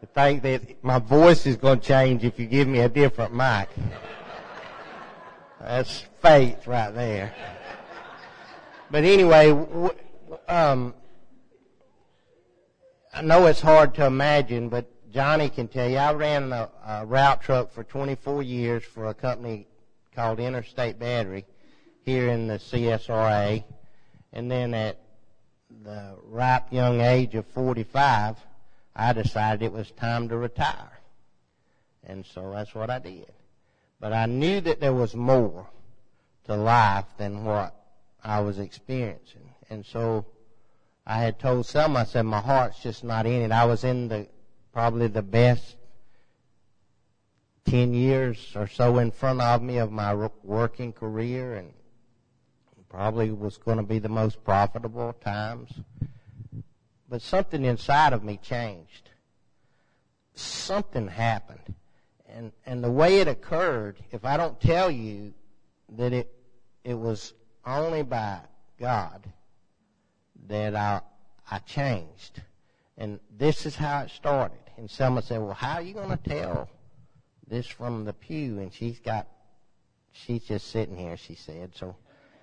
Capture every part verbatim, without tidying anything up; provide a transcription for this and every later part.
to think that my voice is going to change if you give me a different mic. That's faith right there. But anyway, um, I know it's hard to imagine, but Johnny can tell you, I ran a, a route truck for twenty-four years for a company called Interstate Battery here in the C S R A. And then at the ripe young age of forty-five, I decided it was time to retire. And so that's what I did. But I knew that there was more to life than what I was experiencing. And so I had told Selma, I said, my heart's just not in it. I was in the probably the best ten years or so in front of me of my working career, and probably was going to be the most profitable times. But something inside of me changed. Something happened. And and the way it occurred, if I don't tell you that it it was only by God that I I changed. And this is how it started. And someone said, well, how are you going to tell this from the pew? And she's got, she's just sitting here, she said. So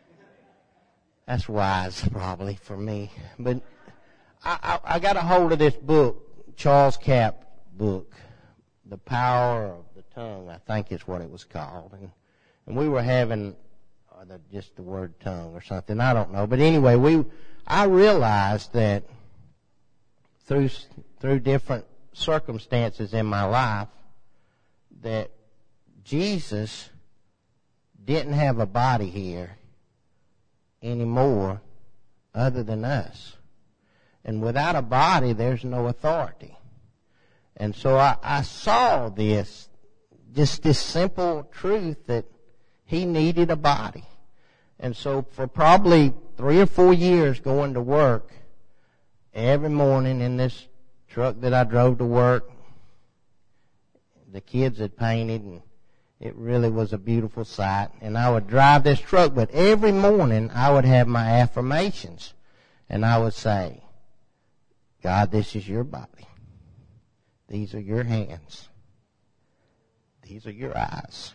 that's wise probably for me. But I, I, I got a hold of this book, Charles Capp book, The Power of the Tongue, I think is what it was called. And, and we were having or the, just the word tongue or something, I don't know. But anyway, we I realized that through through different circumstances in my life that Jesus didn't have a body here anymore other than us. And without a body, there's no authority. And so I, I saw this, just this simple truth that he needed a body. And so for probably three or four years going to work, every morning in this truck that I drove to work, the kids had painted, and it really was a beautiful sight. And I would drive this truck, but every morning I would have my affirmations. And I would say, God, this is your body. These are your hands. These are your eyes.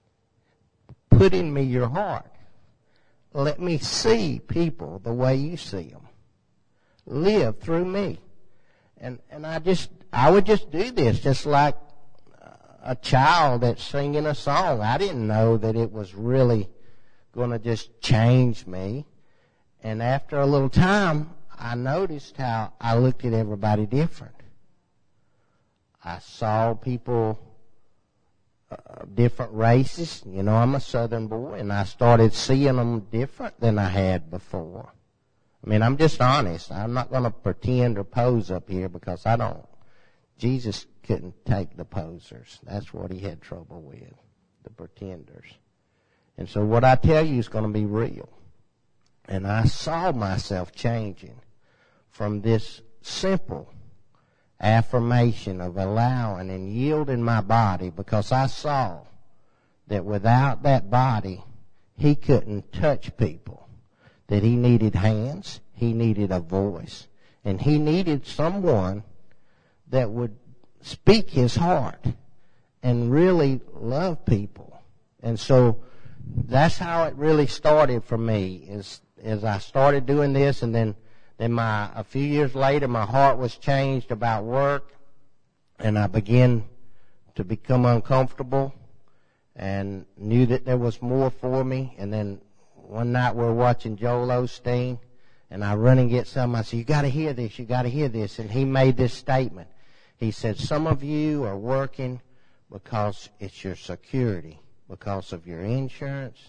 Put in me your heart. Let me see people the way you see them. Live through me. And and I just, I would just do this, just like a child that's singing a song. I didn't know that it was really going to just change me. And after a little time, I noticed how I looked at everybody different. I saw people uh, different races. You know, I'm a Southern boy, and I started seeing them different than I had before. I mean, I'm just honest. I'm not going to pretend or pose up here because I don't. Jesus couldn't take the posers. That's what he had trouble with, the pretenders. And so what I tell you is going to be real. And I saw myself changing from this simple affirmation of allowing and yielding my body, because I saw that without that body, he couldn't touch people. That he needed hands, he needed a voice, and he needed someone that would speak his heart and really love people. And so that's how it really started for me, is as I started doing this, and then then my a few years later my heart was changed about work, and I began to become uncomfortable and knew that there was more for me. And then one night we were watching Joel Osteen, and I run and get some. I said, you got to hear this, you got to hear this. And he made this statement. He said, some of you are working because it's your security, because of your insurance,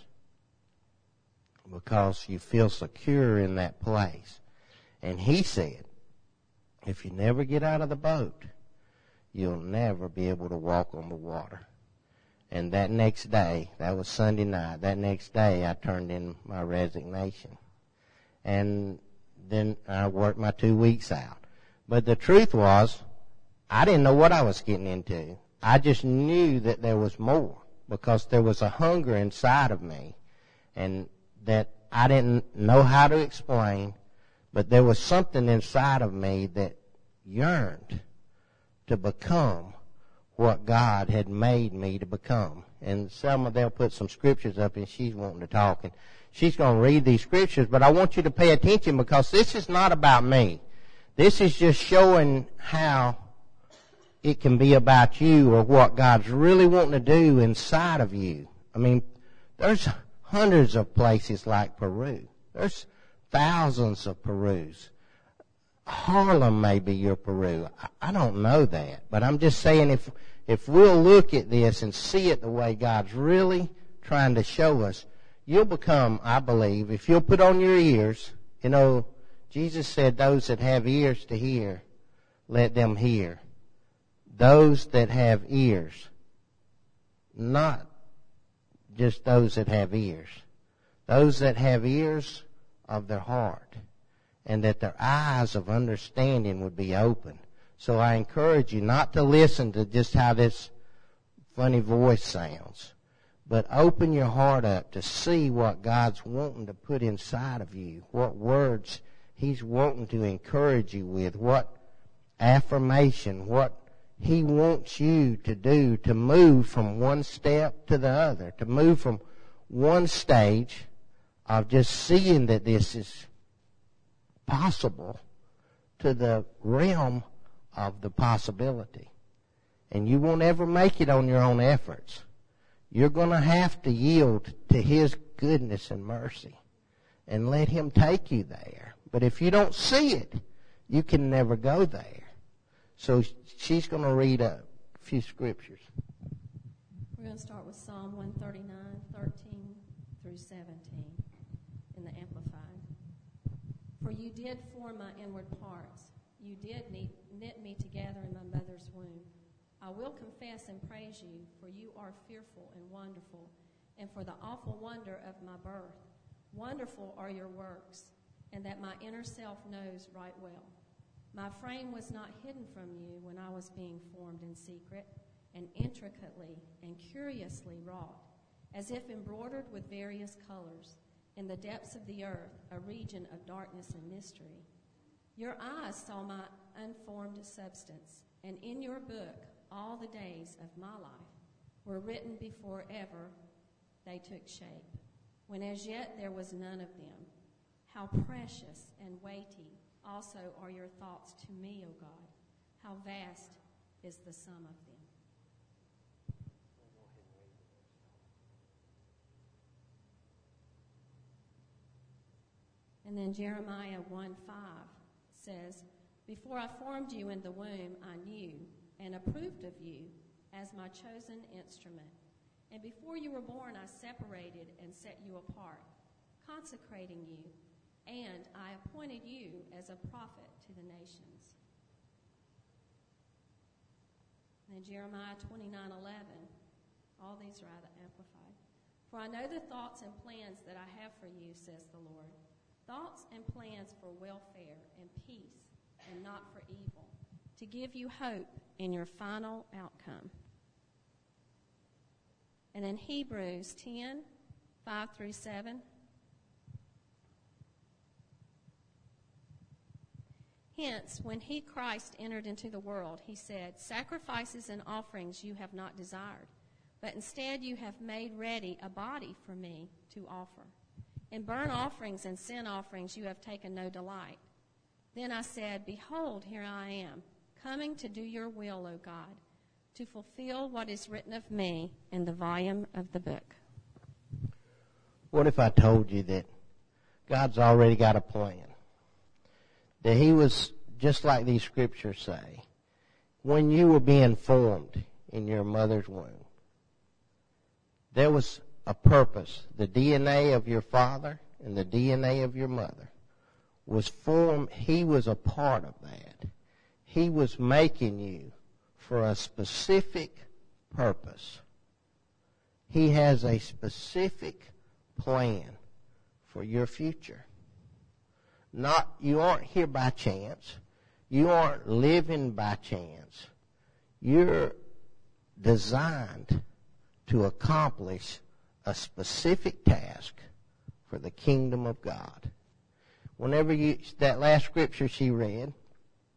because you feel secure in that place. And he said, if you never get out of the boat, you'll never be able to walk on the water. And that next day, that was Sunday night, that next day I turned in my resignation. And then I worked my two weeks out. But the truth was, I didn't know what I was getting into. I just knew that there was more, because there was a hunger inside of me, and that I didn't know how to explain, but there was something inside of me that yearned to become what God had made me to become. And Selma, they'll put some scriptures up, and she's wanting to talk, and she's going to read these scriptures, but I want you to pay attention because this is not about me. This is just showing how it can be about you or what God's really wanting to do inside of you. I mean, there's hundreds of places like Peru. There's thousands of Perus. Harlem may be your Peru. I don't know that, but I'm just saying if if we'll look at this and see it the way God's really trying to show us, you'll become, I believe, if you'll put on your ears, you know, Jesus said those that have ears to hear, let them hear. Those that have ears, not just those that have ears. Those that have ears of their heart, and that their eyes of understanding would be open. So I encourage you not to listen to just how this funny voice sounds, but open your heart up to see what God's wanting to put inside of you, what words He's wanting to encourage you with, what affirmation, what He wants you to do to move from one step to the other, to move from one stage of just seeing that this is possible to the realm of the possibility. And you won't ever make it on your own efforts. You're going to have to yield to His goodness and mercy and let Him take you there. But if you don't see it, you can never go there. So she's going to read a few scriptures. We're going to start with Psalm one thirty-nine, thirteen through seventeen in the Amplified. For you did form my inward parts. You did knit me together in my mother's womb. I will confess and praise you, for you are fearful and wonderful, and for the awful wonder of my birth. Wonderful are your works, and that my inner self knows right well. My frame was not hidden from you when I was being formed in secret, and intricately and curiously wrought, as if embroidered with various colors, in the depths of the earth, a region of darkness and mystery. Your eyes saw my unformed substance, and in your book all the days of my life were written before ever they took shape, when as yet there was none of them. How precious and weighty also are your thoughts to me, O God. How vast is the sum of them. And then Jeremiah one five says, Before I formed you in the womb, I knew and approved of you as my chosen instrument. And before you were born, I separated and set you apart, consecrating you, and I appointed you as a prophet to the nations. And then Jeremiah twenty-nine eleven, all these are out of Amplified. For I know the thoughts and plans that I have for you, says the Lord, thoughts and plans for welfare and peace and not for evil, to give you hope in your final outcome. And in Hebrews ten, five through seven, hence, when he, Christ, entered into the world, he said, Sacrifices and offerings you have not desired, but instead you have made ready a body for me to offer. In burnt offerings and sin offerings you have taken no delight. Then I said, Behold, here I am, coming to do your will, O God, to fulfill what is written of me in the volume of the book. What if I told you that God's already got a plan? That He was, just like these scriptures say, when you were being formed in your mother's womb, there was a purpose. The D N A of your father and the D N A of your mother was formed. He was a part of that. He was making you for a specific purpose. He has a specific plan for your future. Not, you aren't here by chance. You aren't living by chance. You're designed to accomplish a specific task for the kingdom of God. Whenever you, that last scripture she read,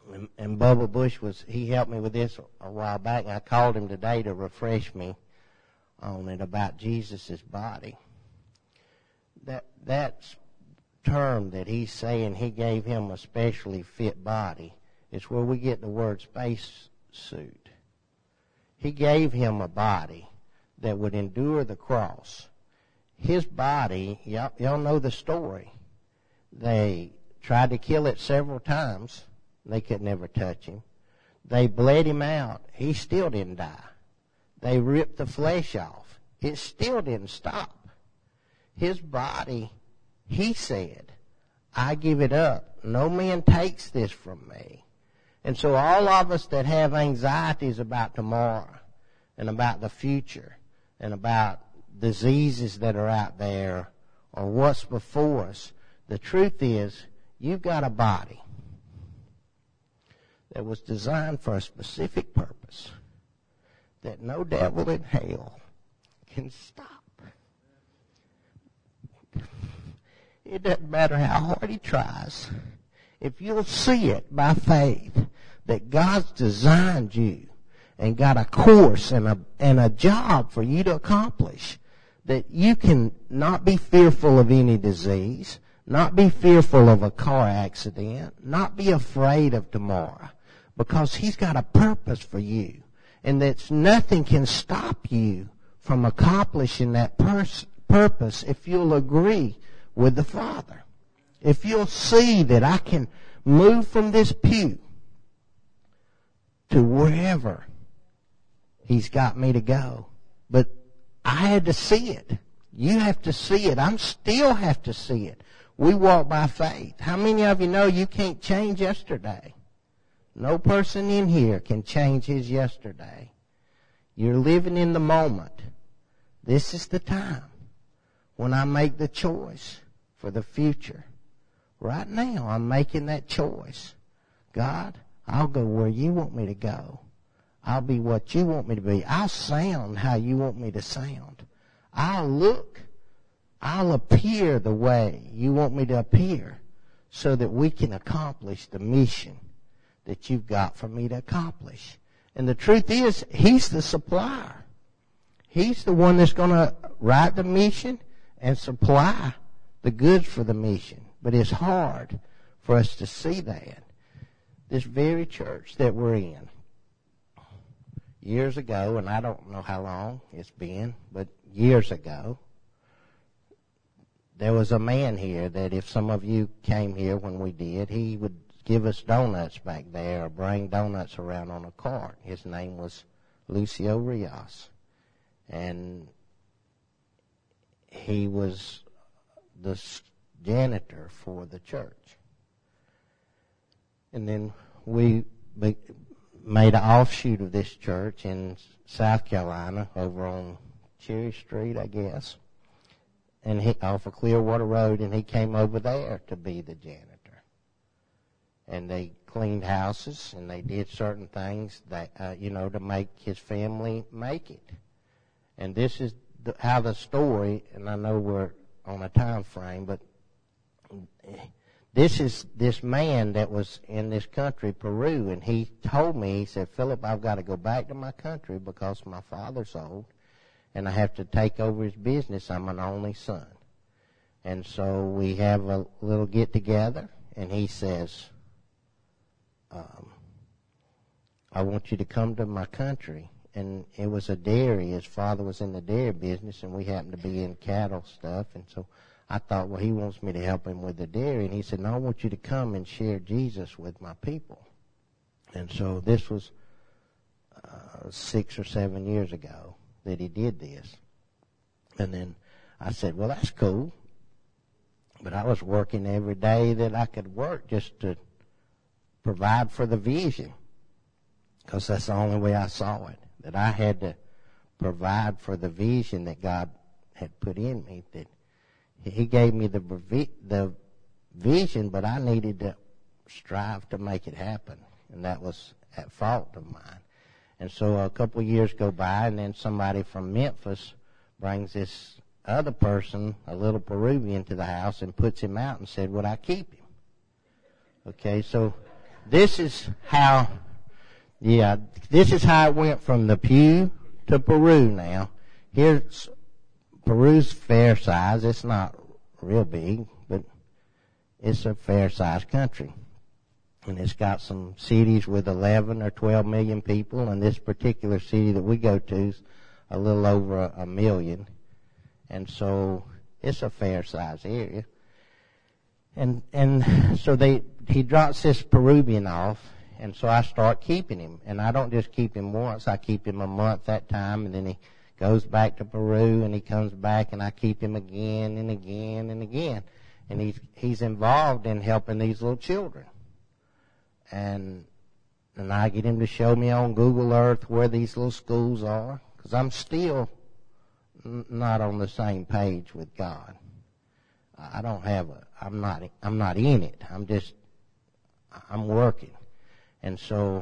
And, and Bubba Bush was, he helped me with this a while back, and I called him today to refresh me on it about Jesus' body. That, that term that he's saying he gave him a specially fit body is where we get the word space suit. He gave him a body that would endure the cross. His body, y'all, y'all know the story. They tried to kill it several times. They could never touch him. They bled him out. He still didn't die. They ripped the flesh off. It still didn't stop. His body, he said, I give it up. No man takes this from me. And so all of us that have anxieties about tomorrow and about the future and about diseases that are out there or what's before us, the truth is you've got a body that was designed for a specific purpose that no devil in hell can stop. It doesn't matter how hard he tries. If you'll see it by faith that God's designed you and got a course and a, and a job for you to accomplish, that you can not be fearful of any disease, not be fearful of a car accident, not be afraid of tomorrow, because he's got a purpose for you, and that nothing can stop you from accomplishing that pers- purpose if you'll agree with the Father. If you'll see that I can move from this pew to wherever he's got me to go. But I had to see it. You have to see it. I still have to see it. We walk by faith. How many of you know you can't change yesterday? No person in here can change his yesterday. You're living in the moment. This is the time when I make the choice for the future. Right now, I'm making that choice. God, I'll go where you want me to go. I'll be what you want me to be. I'll sound how you want me to sound. I'll look, I'll appear the way you want me to appear so that we can accomplish the mission that you've got for me to accomplish. And the truth is, he's the supplier. He's the one that's going to write the mission and supply the goods for the mission. But it's hard for us to see that. This very church that we're in, years ago, and I don't know how long it's been, but years ago, there was a man here that if some of you came here when we did, he would give us donuts back there or bring donuts around on a cart. His name was Lucio Rios. And he was the janitor for the church. And then we made an offshoot of this church in South Carolina over on Cherry Street, I guess, and he off of Clearwater Road, and he came over there to be the janitor. And they cleaned houses, and they did certain things that uh, you know to make his family make it. And this is the, how the story, and I know we're on a time frame, but this is this man that was in this country, Peru, and he told me, he said, Philip, I've got to go back to my country because my father's old, and I have to take over his business. I'm an only son. And so we have a little get-together, and he says, um, I want you to come to my country. And it was a dairy. His father was in the dairy business, and we happened to be in cattle stuff, and so I thought, well, he wants me to help him with the dairy. And he said, no, I want you to come and share Jesus with my people. And so this was uh, six or seven years ago that he did this. And then I said, well, that's cool. But I was working every day that I could work just to provide for the vision, because that's the only way I saw it, that I had to provide for the vision that God had put in me, that he gave me the the vision, but I needed to strive to make it happen, and that was at fault of mine. And so a couple of years go by, and then somebody from Memphis brings this other person, a little Peruvian, to the house and puts him out and said, would I keep him? Okay, so this is how, yeah, this is how it went from the pew to Peru now. Here's Peru's fair size. It's not real big, but it's a fair sized country. And it's got some cities with eleven or twelve million people, and this particular city that we go to is a little over a, a million. And so it's a fair sized area. And and so they he drops this Peruvian off, and so I start keeping him. And I don't just keep him once, I keep him a month that time, and then he goes back to Peru, and he comes back, and I keep him again and again and again. And he's he's involved in helping these little children. And and I get him to show me on Google Earth where these little schools are, because I'm still n- not on the same page with God. I don't have a, I'm not, I'm not in it. I'm just, I'm working. And so,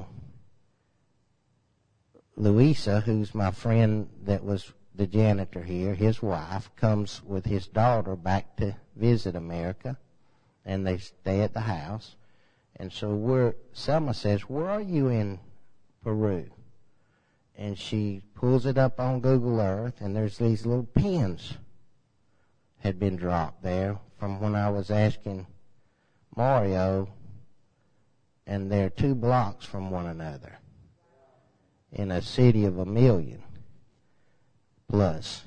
Louisa, who's my friend that was the janitor here, his wife, comes with his daughter back to visit America, and they stay at the house. And so we're, Selma says, where are you in Peru? And she pulls it up on Google Earth, and there's these little pins had been dropped there from when I was asking Mario, and they're two blocks from one another in a city of a million plus.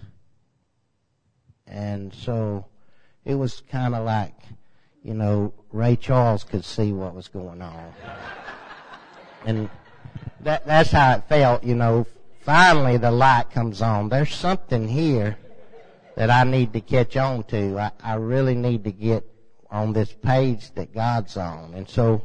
And so it was kind of like, you know, Ray Charles could see what was going on. And that that's how it felt, you know. Finally the light comes on. There's something here that I need to catch on to. I, I really need to get on this page that God's on. And so,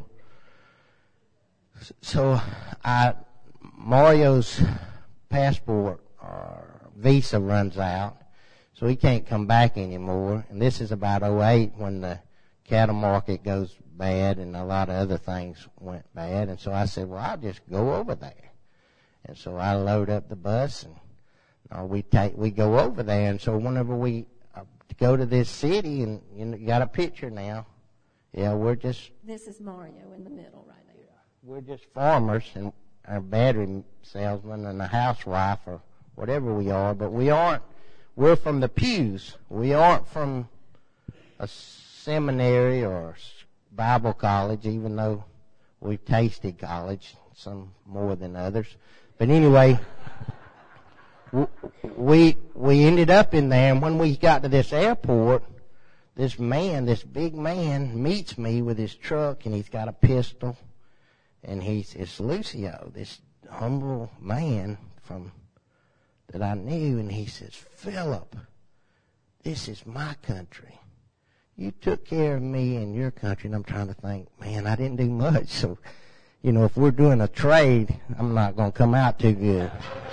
so I, Mario's passport or visa runs out, so he can't come back anymore. And this is about oh eight when the cattle market goes bad and a lot of other things went bad. And so I said, well, I'll just go over there. And so I load up the bus, and uh, we take we go over there. And so whenever we uh, go to this city, and you know, you got a picture now. Yeah, we're just. This is Mario in the middle right there. We're just farmers and a battery salesman and a housewife or whatever we are, but we aren't. We're from the pews. We aren't from a seminary or Bible college, even though we've tasted college, some more than others. But anyway, we we ended up in there, and when we got to this airport, this man, this big man, meets me with his truck, and he's got a pistol, and he's it's Lucio, this humble man from that I knew, and he says, Philip, this is my country. You took care of me in your country. And I'm trying to think, man, I didn't do much. So, you know, if we're doing a trade, I'm not going to come out too good.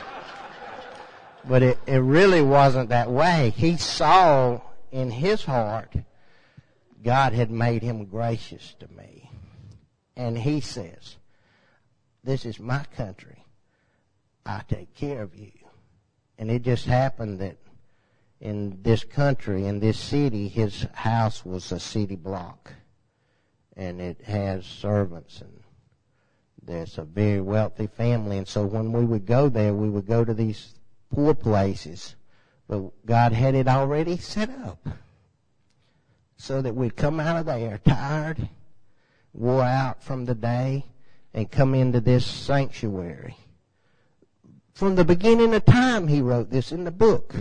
But it, it really wasn't that way. He saw in his heart God had made him gracious to me. And he says, this is my country. I take care of you. And it just happened that in this country, in this city, his house was a city block. And it has servants, and there's a very wealthy family. And so when we would go there, we would go to these poor places. But God had it already set up so that we'd come out of there tired, wore out from the day, and come into this sanctuary. From the beginning of time, he wrote this in the book.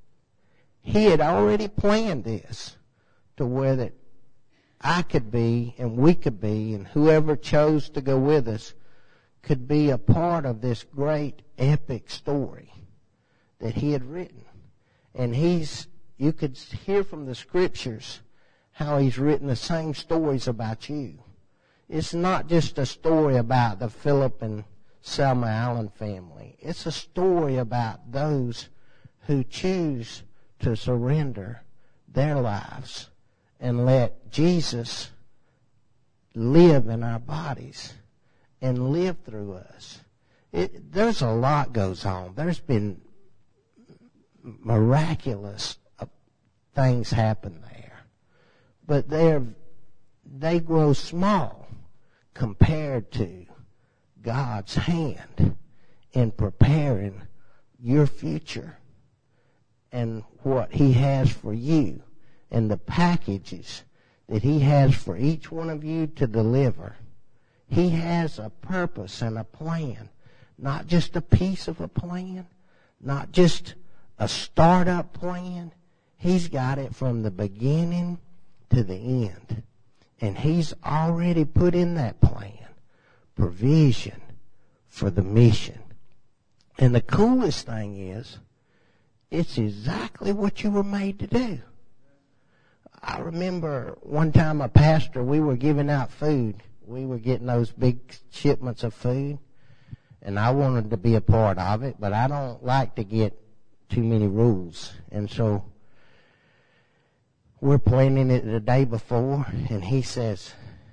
He had already planned this to where that I could be and we could be, and whoever chose to go with us could be a part of this great epic story that he had written. And he's, you could hear from the scriptures how he's written the same stories about you. It's not just a story about the Philip and Selma Allen family. It's a story about those who choose to surrender their lives and let Jesus live in our bodies and live through us. It, there's a lot goes on. There's been miraculous things happen there, but they're they grow small compared to God's hand in preparing your future and what He has for you and the packages that He has for each one of you to deliver. He has a purpose and a plan, not just a piece of a plan, not just a startup plan. He's got it from the beginning to the end. And He's already put in that plan provision for the mission. And the coolest thing is, it's exactly what you were made to do. I remember one time a pastor, we were giving out food. We were getting those big shipments of food. And I wanted to be a part of it, but I don't like to get too many rules. And so we're planning it the day before, and he says,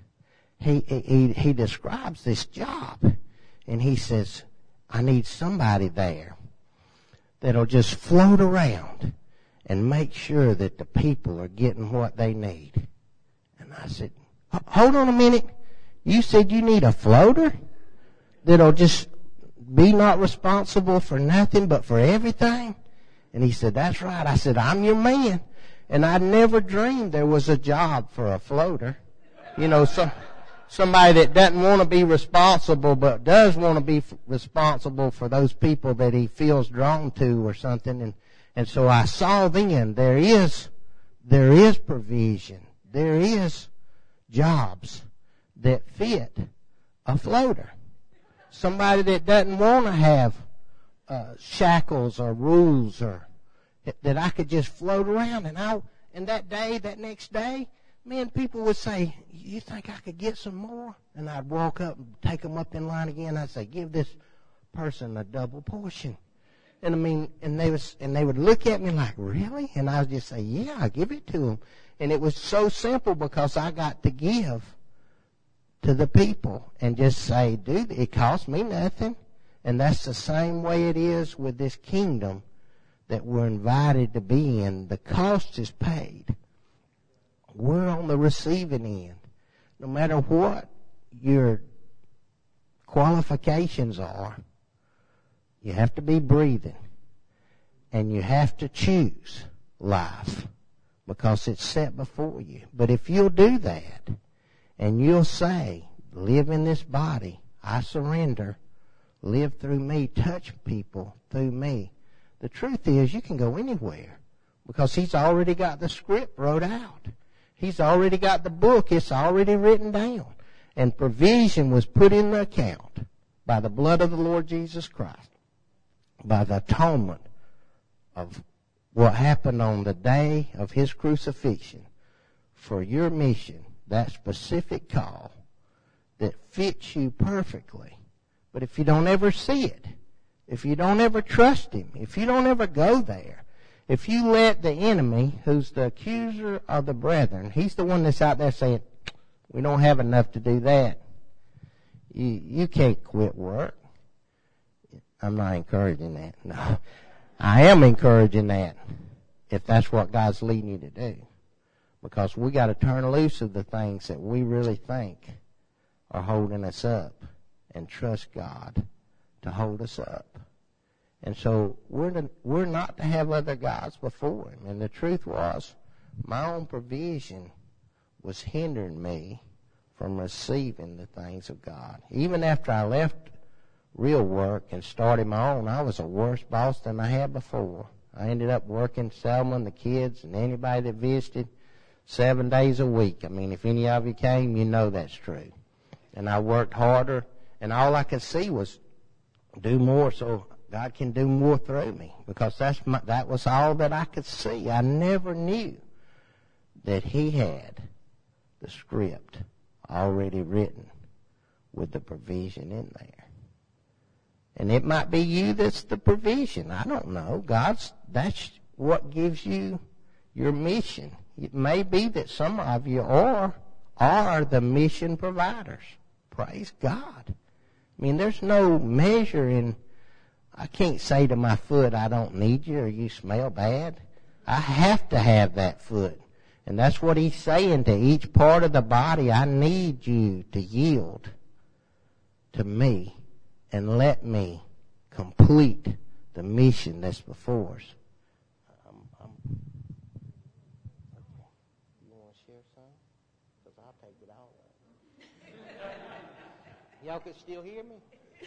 he, he, he describes this job. And he says, I need somebody there that'll just float around and make sure that the people are getting what they need. And I said, hold on a minute. You said you need a floater that'll just be not responsible for nothing but for everything? And he said, that's right. I said, I'm your man. And I never dreamed there was a job for a floater. You know, some, somebody that doesn't want to be responsible but does want to be f- responsible for those people that he feels drawn to or something. And, and so I saw then there is, there is provision. There is jobs that fit a floater. Somebody that doesn't want to have uh, shackles or rules, or that I could just float around. And I, and that day, that next day, man, people would say, you think I could get some more? And I'd walk up and take them up in line again. I'd say, give this person a double portion. And I mean, and they was, and they would look at me like, really? And I would just say, yeah, I give it to them. And it was so simple because I got to give to the people and just say, dude, it cost me nothing. And that's the same way it is with this kingdom that we're invited to be in. The cost is paid. We're on the receiving end. No matter what your qualifications are, you have to be breathing. And you have to choose life because it's set before you. But if you'll do that, and you'll say, live in this body, I surrender, live through me, touch people through me. The truth is you can go anywhere because He's already got the script wrote out. He's already got the book. It's already written down. And provision was put in the account by the blood of the Lord Jesus Christ, by the atonement of what happened on the day of His crucifixion for your mission. That specific call that fits you perfectly. But if you don't ever see it, if you don't ever trust Him, if you don't ever go there, if you let the enemy, who's the accuser of the brethren, he's the one that's out there saying, we don't have enough to do that. You, you can't quit work. I'm not encouraging that. No. I am encouraging that if that's what God's leading you to do. Because we got to turn loose of the things that we really think are holding us up and trust God to hold us up. And so we're to, we're not to have other gods before Him. And the truth was, my own provision was hindering me from receiving the things of God. Even after I left real work and started my own, I was a worse boss than I had before. I ended up working Selma and the kids and anybody that visited seven days a week. I mean, if any of you came, you know that's true. And I worked harder, and all I could see was do more so God can do more through me, because that's my, that was all that I could see. I never knew that He had the script already written with the provision in there. And it might be you that's the provision. I don't know. God's, that's what gives you your mission. It may be that some of you are, are the mission providers. Praise God. I mean, there's no measure in, I can't say to my foot, I don't need you or you smell bad. I have to have that foot. And that's what he's saying to each part of the body. I need you to yield to me and let me complete the mission that's before us. Um, um, okay. You want to share some? Because I'll take it all. Y'all can still hear me?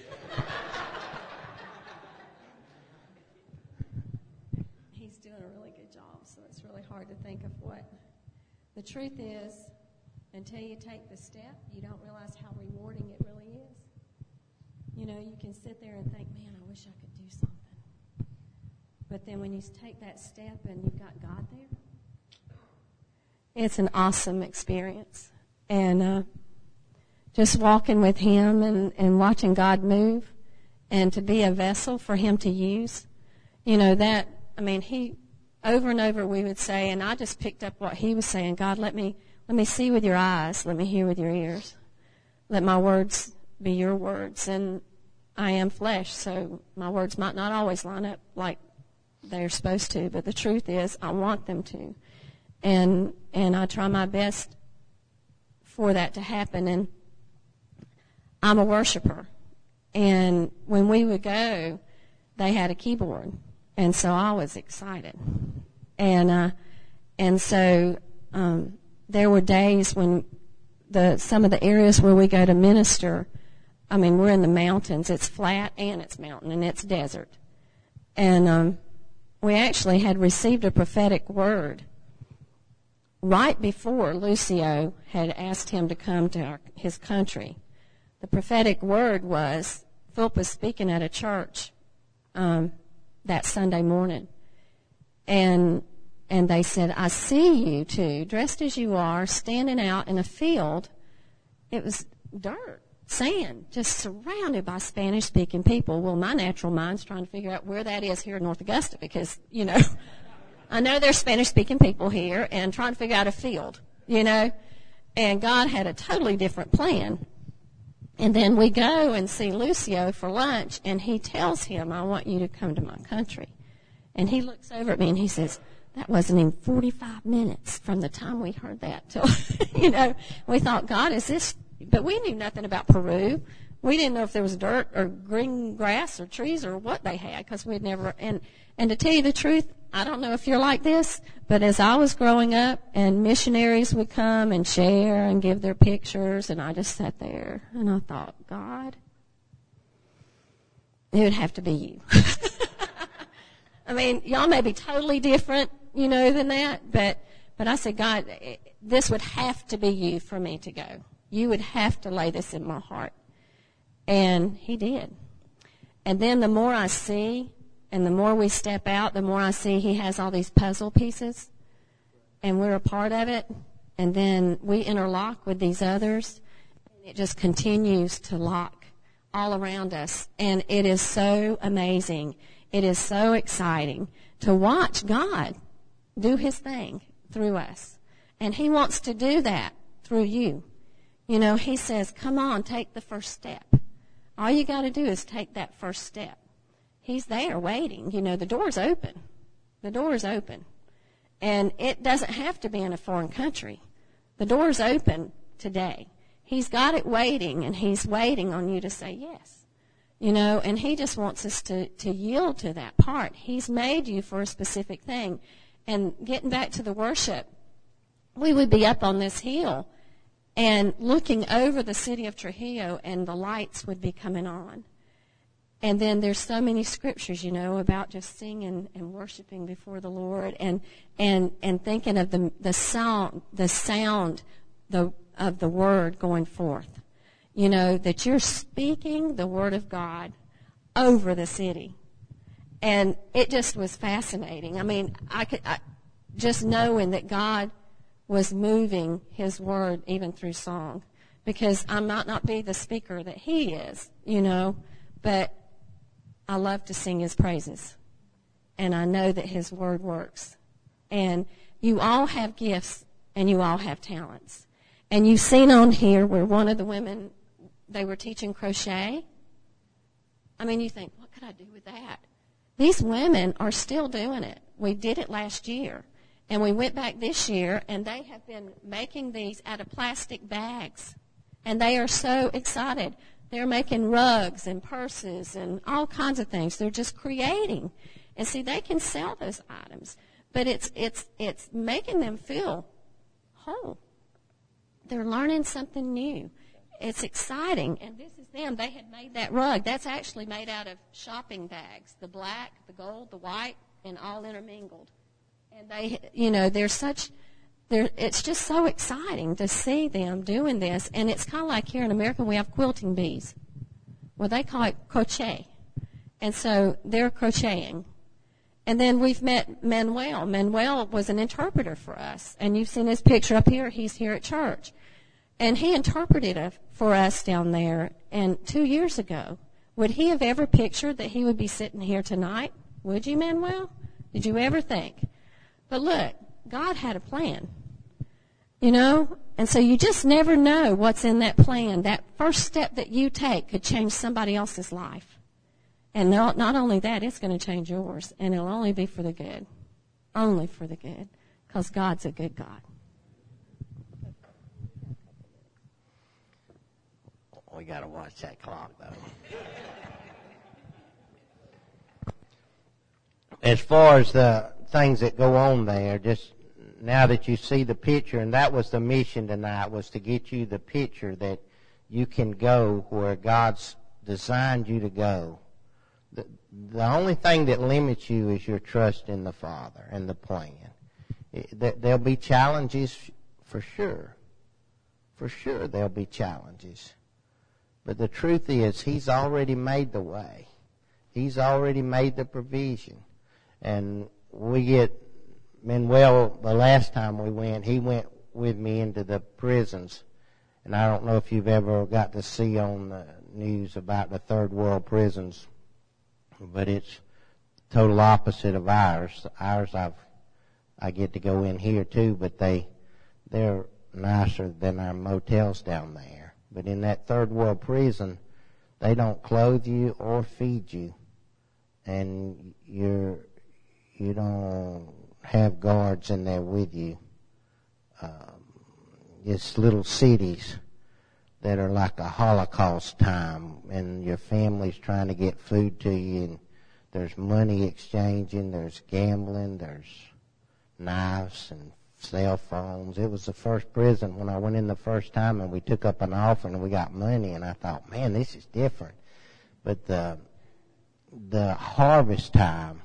He's doing a really good job, so it's really hard to think of what. The truth is, until you take the step, you don't realize how rewarding it really is. You know, you can sit there and think, man, I wish I could do something. But then when you take that step and you've got God there, it's an awesome experience. And uh, just walking with Him and, and watching God move and to be a vessel for Him to use, you know, that, I mean, He, over and over we would say, and I just picked up what He was saying, God, let me, let me see with your eyes, let me hear with your ears. Let my words be your words. And I am flesh, so my words might not always line up like they're supposed to, but the truth is I want them to. And and I try my best for that to happen. And I'm a worshiper. And when we would go, they had a keyboard. And so I was excited. And uh, and so um, there were days when the some of the areas where we go to minister, I mean, we're in the mountains. It's flat and it's mountain and it's desert. And um, we actually had received a prophetic word right before Lucio had asked him to come to our, his country. The prophetic word was, Philip was speaking at a church um, that Sunday morning. And and they said, I see you two, dressed as you are, standing out in a field. It was dirt. Sand, just surrounded by Spanish-speaking people. Well, my natural mind's trying to figure out where that is here in North Augusta because, you know, I know there's Spanish-speaking people here and trying to figure out a field, you know. And God had a totally different plan. And then we go and see Lucio for lunch, and he tells him, I want you to come to my country. And he looks over at me and he says, that wasn't even forty-five minutes from the time we heard that till, you know, we thought, God, is this... But we knew nothing about Peru. We didn't know if there was dirt or green grass or trees or what they had because we'd never. And, and to tell you the truth, I don't know if you're like this, but as I was growing up and missionaries would come and share and give their pictures, and I just sat there and I thought, God, it would have to be you. I mean, y'all may be totally different, you know, than that, but, but I said, God, this would have to be you for me to go. You would have to lay this in my heart. And He did. And then the more I see, and the more we step out, the more I see He has all these puzzle pieces, and we're a part of it. And then we interlock with these others, and it just continues to lock all around us. And it is so amazing. It is so exciting to watch God do His thing through us. And He wants to do that through you. You know, He says, come on, take the first step. All you got to do is take that first step. He's there waiting. You know, the door's open. The door's open. And it doesn't have to be in a foreign country. The door's open today. He's got it waiting, and He's waiting on you to say yes. You know, and He just wants us to, to yield to that part. He's made you for a specific thing. And getting back to the worship, we would be up on this hill and looking over the city of Trujillo, and the lights would be coming on. And then there's so many scriptures, you know, about just singing and worshiping before the Lord, and and and thinking of the the sound, the sound, the of the word going forth. You know, that you're speaking the word of God over the city, and it just was fascinating. I mean, I could I, just knowing that God was moving His word even through song, because I might not be the speaker that He is, you know, but I love to sing His praises, and I know that His word works. And you all have gifts, and you all have talents. And you've seen on here where one of the women, they were teaching crochet. I mean, you think, what could I do with that? These women are still doing it. We did it last year. And we went back this year, and they have been making these out of plastic bags. And they are so excited. They're making rugs and purses and all kinds of things. They're just creating. And see, they can sell those items. But it's it's it's making them feel whole. They're learning something new. It's exciting. And this is them. They had made that rug. That's actually made out of shopping bags. The black, the gold, the white, and all intermingled. And they, you know, they're such, they're, it's just so exciting to see them doing this. And it's kind of like here in America, we have quilting bees. Well, they call it crochet. And so they're crocheting. And then we've met Manuel. Manuel was an interpreter for us. And you've seen his picture up here. He's here at church. And he interpreted it for us down there. And two years ago, would he have ever pictured that he would be sitting here tonight? Would you, Manuel? Did you ever think? But look, God had a plan, you know, and so you just never know what's in that plan. That first step that you take could change somebody else's life. And not, not only that, it's going to change yours, and it'll only be for the good, only for the good, because God's a good God. We got to watch that clock, though. As far as the things that go on there, just now that you see the picture, and that was the mission tonight, was to get you the picture that you can go where God's designed you to go. The, the only thing that limits you is your trust in the Father and the plan. It, there'll be challenges for sure. For sure there'll be challenges. But the truth is, He's already made the way. He's already made the provision. And we get, Manuel, the last time we went, he went with me into the prisons. And I don't know if you've ever got to see on the news about the third world prisons, but it's total opposite of ours. Ours, I've, I get to go in here too, but they, they're nicer than our motels down there. But in that third world prison, they don't clothe you or feed you. And you're, you don't have guards in there with you. Um, it's little cities that are like a Holocaust time, and your family's trying to get food to you, and there's money exchanging, there's gambling, there's knives and cell phones. It was the first prison when I went in the first time, and we took up an offering and we got money, and I thought, man, this is different. But the the harvest time,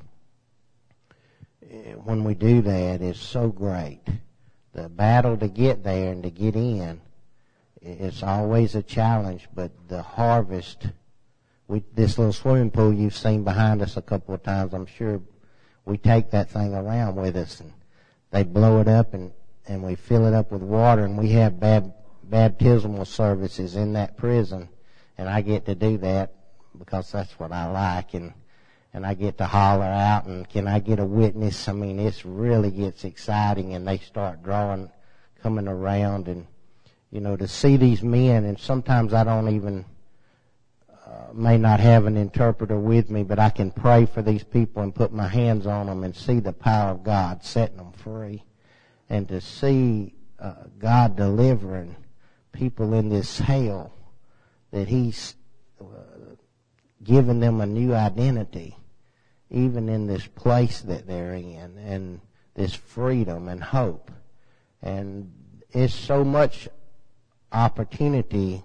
when we do that, is so great. The battle to get there and to get in, it's always a challenge, but the harvest, we, this little swimming pool you've seen behind us a couple of times, I'm sure we take that thing around with us, and they blow it up, and, and we fill it up with water, and we have bab, baptismal services in that prison, and I get to do that because that's what I like, and and I get to holler out, and can I get a witness? I mean, it really gets exciting, and they start drawing, coming around, and, you know, to see these men, and sometimes I don't even, uh, may not have an interpreter with me, but I can pray for these people and put my hands on them and see the power of God setting them free, and to see uh, God delivering people in this hell, that He's uh, giving them a new identity, even in this place that they're in, and this freedom and hope. And it's so much opportunity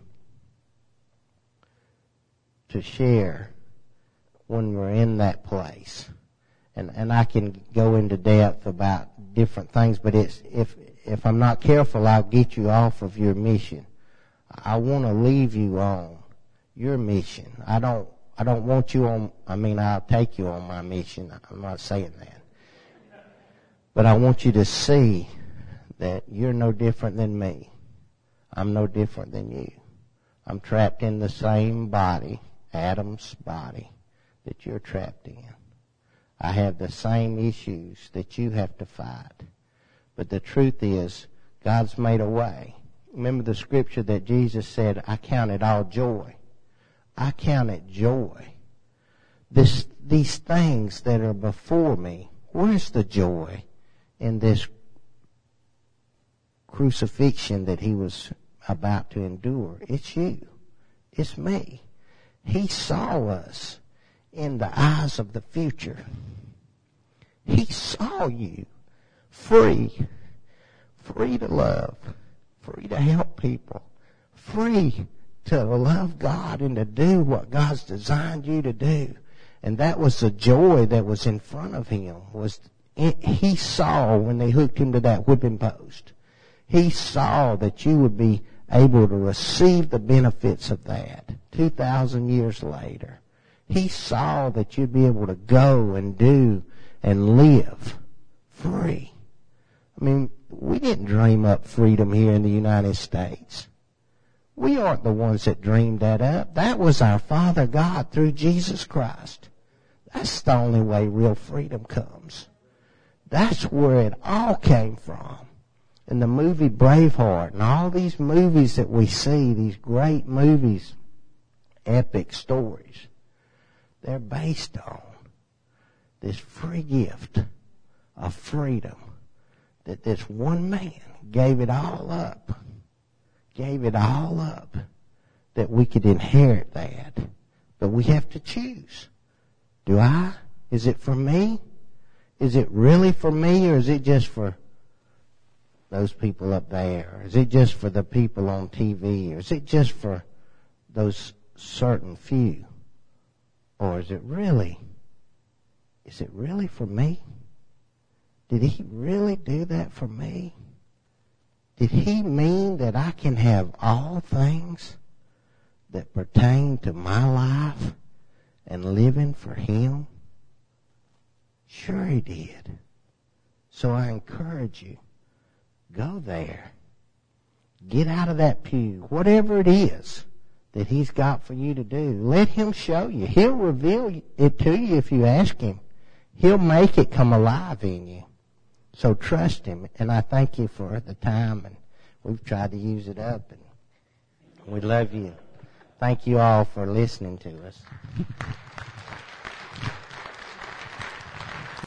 to share when we're in that place. And and I can go into depth about different things, but it's if if I'm not careful, I'll get you off of your mission. I want to leave you on your mission. I don't I don't want you on, I mean, I'll take you on my mission. I'm not saying that. But I want you to see that you're no different than me. I'm no different than you. I'm trapped in the same body, Adam's body, that you're trapped in. I have the same issues that you have to fight. But the truth is, God's made a way. Remember the scripture that Jesus said, I count it all joy. I count it joy. This, these things that are before me, where's the joy in this crucifixion that he was about to endure. It's you. It's me. He saw us in the eyes of the future. He saw you free, free to love, free to help people, free to love God and to do what God's designed you to do. And that was the joy that was in front of him. Was he saw when they hooked him to that whipping post. He saw that you would be able to receive the benefits of that two thousand years later. He saw that you'd be able to go and do and live free. I mean, we didn't dream up freedom here in the United States. We aren't the ones that dreamed that up. That was our Father God through Jesus Christ. That's the only way real freedom comes. That's where it all came from. In the movie Braveheart and all these movies that we see, these great movies, epic stories, they're based on this free gift of freedom that this one man gave it all up, gave it all up, that we could inherit that. But we have to choose. Do I? Is it for me? Is it really for me, or is it just for those people up there? Or is it just for the people on T V? Or is it just for those certain few? Or is it really, is it really for me? Did he really do that for me? Did he mean that I can have all things that pertain to my life and living for him? Sure he did. So I encourage you, go there. Get out of that pew. Whatever it is that he's got for you to do, let him show you. He'll reveal it to you if you ask him. He'll make it come alive in you. So trust him. And I thank you for the time, and we've tried to use it up, and we love you. Thank you all for listening to us.